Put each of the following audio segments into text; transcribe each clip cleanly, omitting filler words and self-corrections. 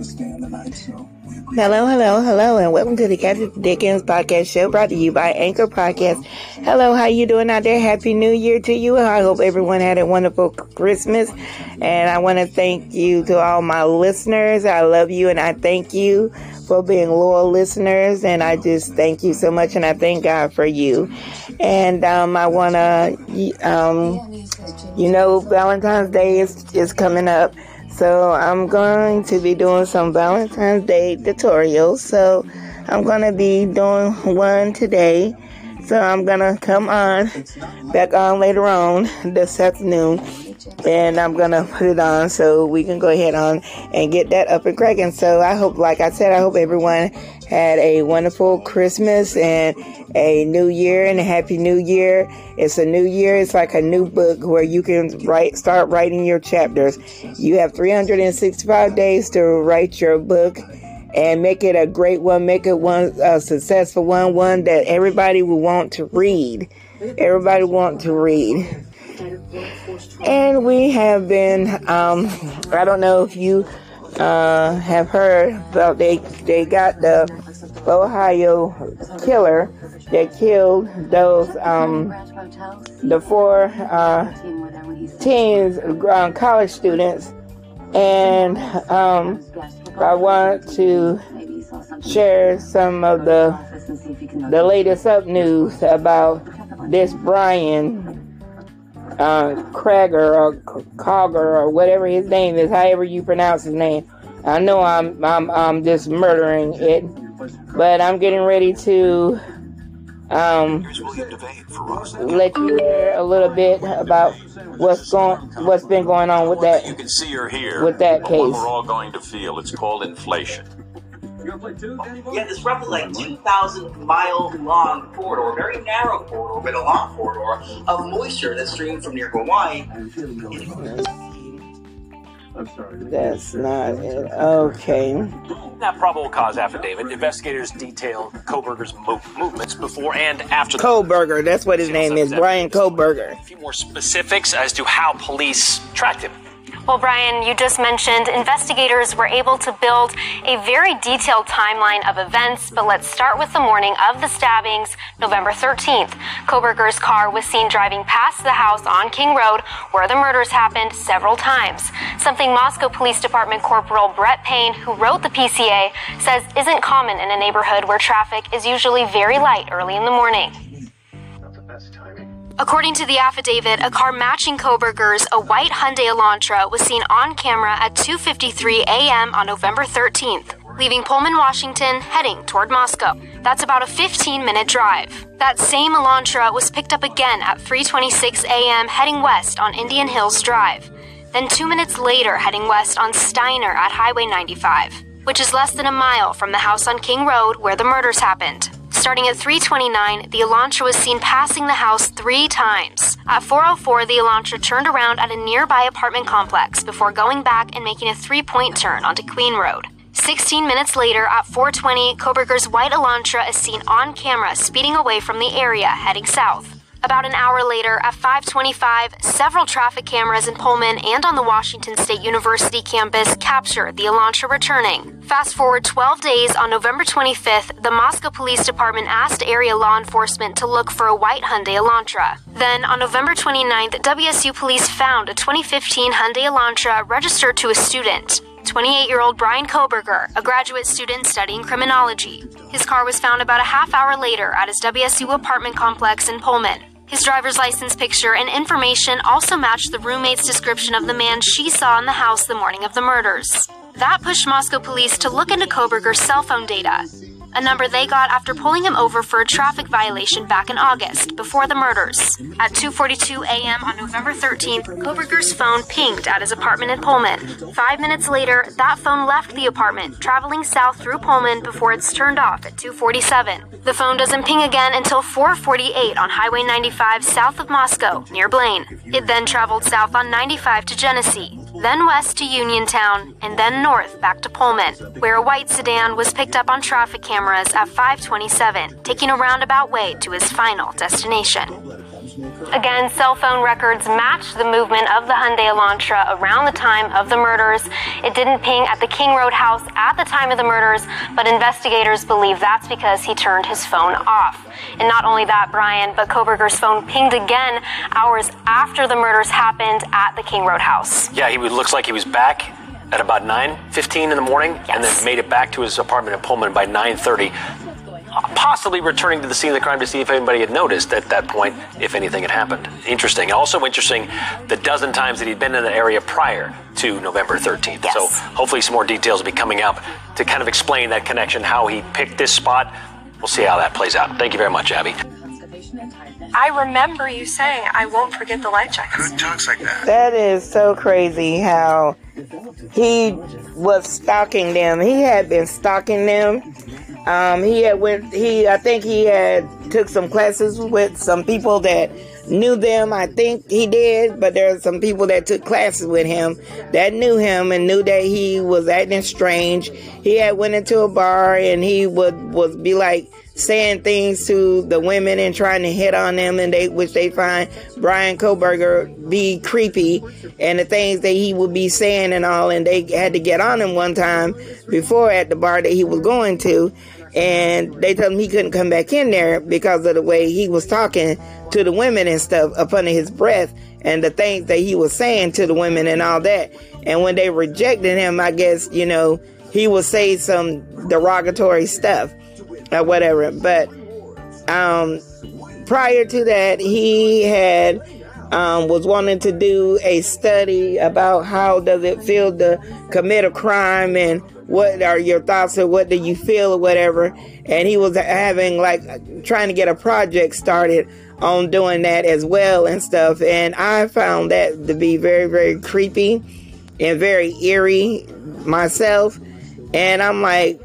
Hello, hello, hello, and welcome to the Kathy Dickens Podcast Show, brought to you by Anchor Podcast. Hello, how you doing out there? Happy New Year to you. I hope everyone had a wonderful Christmas, and I want to thank you to all my listeners. I love you, and I thank you for being loyal listeners, and I just thank you so much, and I thank God for you. And I want to, Valentine's Day is coming up. So I'm going to be doing some Valentine's Day tutorials. So I'm going to be doing one today. So I'm going to come back on later on this afternoon. And I'm going to put it on so we can go ahead on and get that up and cracking. So I hope, like I said, I hope everyone had a wonderful Christmas and a new year and a happy new year. It's a new year. It's like a new book where you can start writing your chapters. You have 365 days to write your book and make it a great one. Make it a successful one that everybody will want to read. Everybody want to read. And we have been, I don't know if you have heard about they got the Ohio killer that killed those the four teens, college students, and I want to share some of the latest up news about this Brian Krager or Cogger or whatever his name is, however you pronounce his name. I know I'm just murdering it, but I'm getting ready to let you hear a little bit about what's been going on with that. You can see her here. With that case, what we're all going to feel. It's called inflation. Yeah, this roughly 2,000-mile long corridor, very narrow corridor, but a long corridor of moisture that streamed from near Hawaii. I'm sorry. That's not it. Okay. That probable cause affidavit, investigators detail Kohberger's movements before and after the... Kohberger, that's what his name is, Brian Kohberger. A few more specifics as to how police tracked him. Well, Brian, you just mentioned investigators were able to build a very detailed timeline of events, but let's start with the morning of the stabbings, November 13th. Kohberger's car was seen driving past the house on King Road where the murders happened several times, something Moscow Police Department Corporal Brett Payne, who wrote the PCA, says isn't common in a neighborhood where traffic is usually very light early in the morning. According to the affidavit, a car matching Kohberger's, a white Hyundai Elantra, was seen on camera at 2:53 a.m. on November 13th, leaving Pullman, Washington, heading toward Moscow. That's about a 15-minute drive. That same Elantra was picked up again at 3:26 a.m. heading west on Indian Hills Drive. Then 2 minutes later, heading west on Steiner at Highway 95, which is less than a mile from the house on King Road where the murders happened. Starting at 3:29, the Elantra was seen passing the house 3 times. At 4:04, the Elantra turned around at a nearby apartment complex before going back and making a 3-point turn onto Queen Road. 16 minutes later, at 4:20, Kohberger's white Elantra is seen on camera speeding away from the area, heading south. About an hour later, at 5:25, several traffic cameras in Pullman and on the Washington State University campus captured the Elantra returning. Fast forward 12 days, on November 25th, the Moscow Police Department asked area law enforcement to look for a white Hyundai Elantra. Then, on November 29th, WSU police found a 2015 Hyundai Elantra registered to a student, 28-year-old Brian Kohberger, a graduate student studying criminology. His car was found about a half hour later at his WSU apartment complex in Pullman. His driver's license picture and information also matched the roommate's description of the man she saw in the house the morning of the murders. That pushed Moscow police to look into Kohberger's cell phone data, a number they got after pulling him over for a traffic violation back in August, before the murders. At 2:42 a.m. on November 13th, Kohberger's phone pinged at his apartment in Pullman. 5 minutes later, that phone left the apartment, traveling south through Pullman before it's turned off at 2:47. The phone doesn't ping again until 4:48 on Highway 95 south of Moscow, near Blaine. It then traveled south on 95 to Genesee, then west to Uniontown, and then north back to Pullman, where a white sedan was picked up on traffic cameras at 5:27, taking a roundabout way to his final destination. Again, cell phone records matched the movement of the Hyundai Elantra around the time of the murders. It didn't ping at the King Road house at the time of the murders, but investigators believe that's because he turned his phone off. And not only that, Brian, but Kohberger's phone pinged again hours after the murders happened at the King Road house. Yeah, he looks like he was back at about 9:15 in the morning, yes, and then made it back to his apartment in Pullman by 9:30. Possibly returning to the scene of the crime to see if anybody had noticed at that point, if anything had happened. Interesting. Also interesting, the dozen times that he'd been in the area prior to November 13th. Yes. So hopefully some more details will be coming out to kind of explain that connection, how he picked this spot. We'll see how that plays out. Thank you very much, Abby. I remember you saying, I won't forget the life jackets. Who talks like that? That is so crazy how he was stalking them. He had been stalking them. I think he had took some classes with some people that knew them. I think he did, but there are some people that took classes with him that knew him and knew that he was acting strange. He had went into a bar and he would be like saying things to the women and trying to hit on them, and which they find Bryan Kohberger be creepy, and the things that he would be saying and all, and they had to get on him one time before at the bar that he was going to, and they told him he couldn't come back in there because of the way he was talking to the women and stuff up under his breath, and the things that he was saying to the women and all that. And when they rejected him, I guess, he would say some derogatory stuff or whatever. But prior to that, he had was wanting to do a study about how does it feel to commit a crime and what are your thoughts or what do you feel or whatever. And he was having trying to get a project started on doing that as well and stuff. And I found that to be very, very creepy and very eerie myself. And I'm like,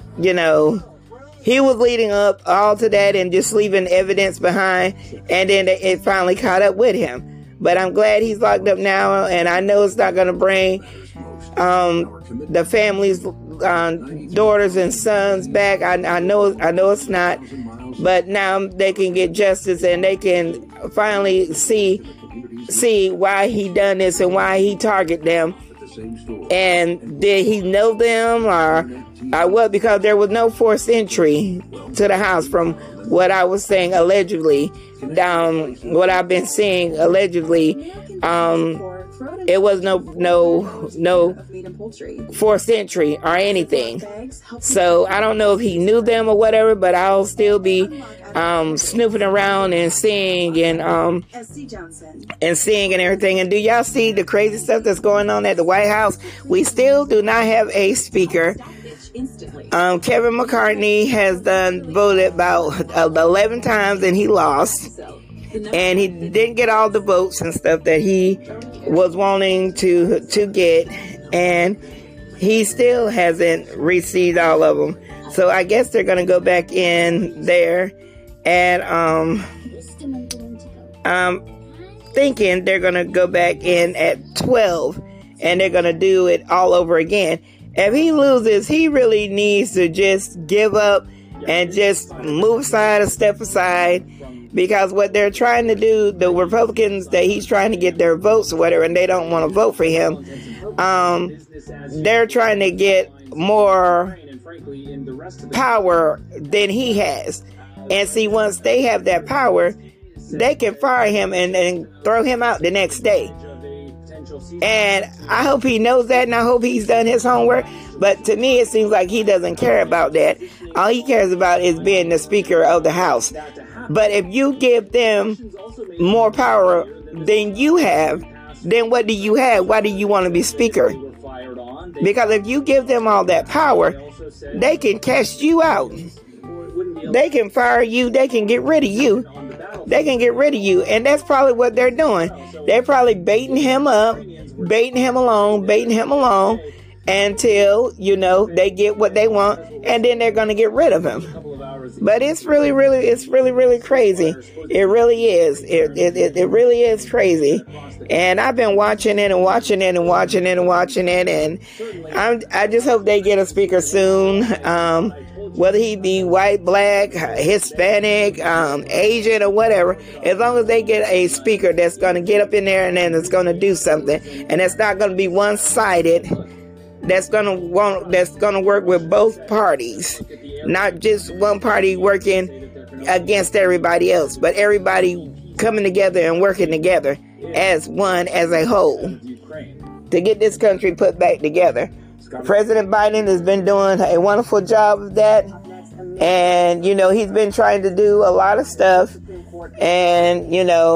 he was leading up all to that and just leaving evidence behind, and then it finally caught up with him. But I'm glad he's locked up now, and I know it's not going to bring the family's daughters and sons back. I know it's not, but now they can get justice and they can finally see why he done this and why he targeted them. And did he know them or what? Because there was no forced entry to the house from what I was saying allegedly, what I've been seeing allegedly. It was no forced entry or anything. So I don't know if he knew them or whatever, but I'll still be snooping around and seeing and everything. And do y'all see the crazy stuff that's going on at the White House? We still do not have a speaker. Kevin McCarthy has voted about 11 times and he lost. And he didn't get all the votes and stuff that he was wanting to get, and he still hasn't received all of them. So I guess they're going to go back in there, and I'm thinking they're going to go back in at 12, and they're going to do it all over again. If he loses, he really needs to just give up and just move aside or step aside. Because what they're trying to do, the Republicans that he's trying to get their votes or whatever, and they don't want to vote for him, they're trying to get more power than he has. And see, once they have that power, they can fire him and throw him out the next day. And I hope he knows that, and I hope he's done his homework. But to me, it seems like he doesn't care about that. All he cares about is being the Speaker of the House. But if you give them more power than you have, then what do you have? Why do you want to be Speaker? Because if you give them all that power, they can cast you out. They can fire you. They can get rid of you. They can get rid of you. And that's probably what they're doing. They're probably baiting him up, baiting him along until, they get what they want, and then they're going to get rid of him. But it's really crazy. It really is. It really is crazy. And I've been watching it, and I just hope they get a speaker soon. whether he be white, black, Hispanic, Asian, or whatever, as long as they get a speaker that's going to get up in there and then it's going to do something, and it's not going to be one-sided, that's going to work with both parties, not just one party working against everybody else, but everybody coming together and working together as one, as a whole, to get this country put back together. President Biden has been doing a wonderful job of that, and he's been trying to do a lot of stuff, and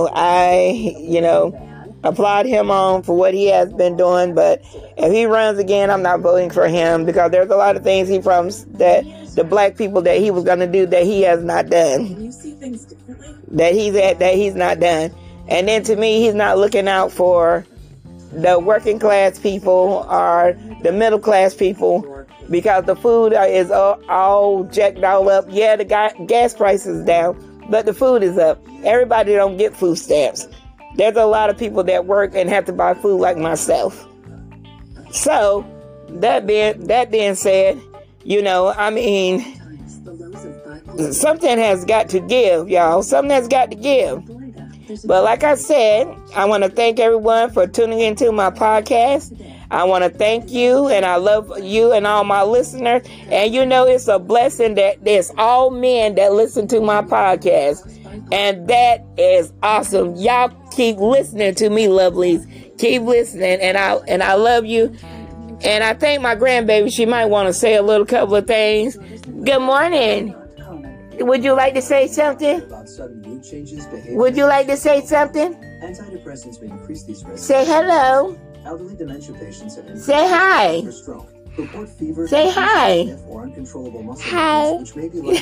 I applaud him on for what he has been doing. But if he runs again, I'm not voting for him, because there's a lot of things he promised that the black people that he was going to do that he has not done, that he's not done. And then to me, he's not looking out for the working class people or the middle class people, because the food is all jacked all up. Yeah, the gas price is down, but the food is up. Everybody don't get food stamps. There's a lot of people that work and have to buy food like myself. So, that being said, something has got to give, y'all. Something has got to give. But like I said, I want to thank everyone for tuning into my podcast. I want to thank you, and I love you and all my listeners. And it's a blessing that there's all men that listen to my podcast. And that is awesome. Y'all keep listening to me, lovelies. Keep listening, and I love you. And I thank my grandbaby. She might want to say a little couple of things. Good morning. Would you like to say something? Would you like to say something? Antidepressants may increase these risks. Say hello. Elderly dementia patients have say hi. For stroke. Report fever, say hi. Or uncontrollable muscle hi. Which may be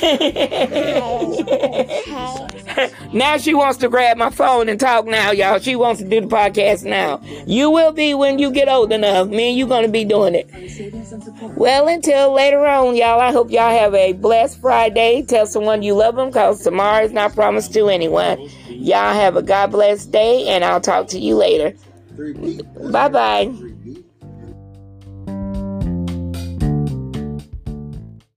Now she wants to grab my phone and talk now, y'all. She wants to do the podcast now. You will be when you get old enough. Me and you going to be doing it. Well, until later on, y'all, I hope y'all have a blessed Friday. Tell someone you love them, because tomorrow is not promised to anyone. Y'all have a God bless day, and I'll talk to you later. Bye-bye.